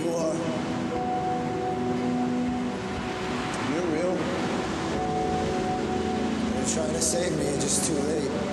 you are. You're real. You're trying to save me, it's just too late.